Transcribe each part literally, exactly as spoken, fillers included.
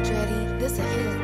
Andretti, this a hit.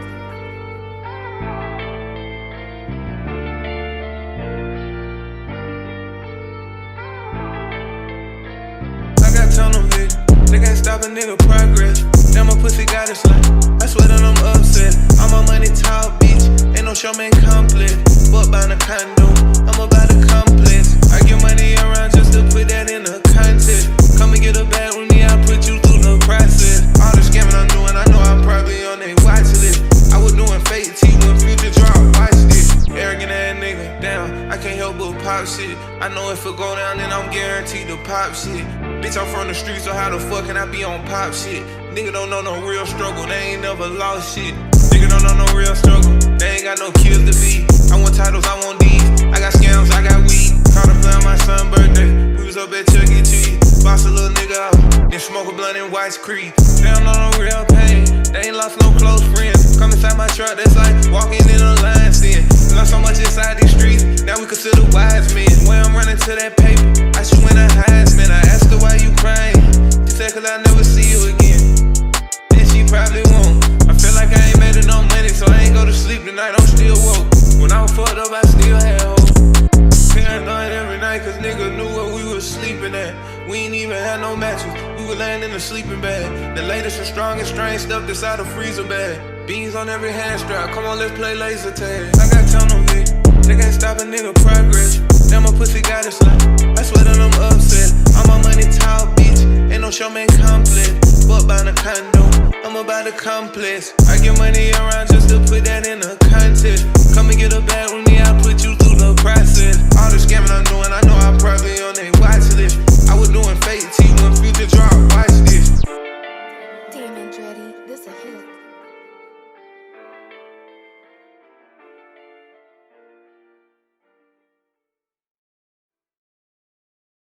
I got tunnel vision, they can't stop a nigga progress. Damn, my pussy got it slang. I swear that I'm upset. All my money talk, bitch. Ain't no show man complex. Fuck buying a condo, I'm about a complex. I get money around just to put that in a contest. Come and get a bag with me, I'll put you through the process. All the scamming I'm doing, I know I'm probably on a watch list. I was doing fake T when Future drop, watch this. Arrogant ass nigga, damn, I can't help but pop shit. I know if it go down, then I'm guaranteed to pop shit. Bitch, I'm from the streets, so how the fuck can I be on pop shit? Nigga don't know no real struggle, they ain't never lost shit. Nigga don't know no real struggle, they ain't got no kills to be. I want titles, I want these. I got scams, I got weed. Caught a play on my son's birthday. We was up at Chuck E. Cheese. Boss a little nigga out, then smoke a blunt in White's Creek. They don't know no real pain, they ain't lost no close friends. Come inside my truck, that's like walking in a lion's den. Learned so much inside these streets, now we consider wise men. When I'm running to that paper, I should win a Heisman. I asked her why you crying, she said cause I never see you again. Then she probably won't. I feel like I ain't made enough money, so I ain't go to sleep tonight, I'm still woke. When I was fucked up, I still had hope. Paranoid every night, cause niggas knew where we was sleeping at. We ain't even had no mattress, we were laying in a sleeping bag. The latest and strongest strain stuffed inside a freezer bag. Beans on every hand strap, come on, let's play laser tag. I got tunnel vision, they can't stop a nigga progress. Damn, my pussy got it slang. I swear that I'm upset. All my money talk, bitch. Ain't no show man complex. Fuck buying a condo, I'm about a complex. I get money around just to put that in a contest. Come and get a bag with me, I'll put you through the process. All the scamming I'm doing, I know I'm probably on a watch list. I was doing fake T when Future drop, watch this. Damn, Andretti, this a hit.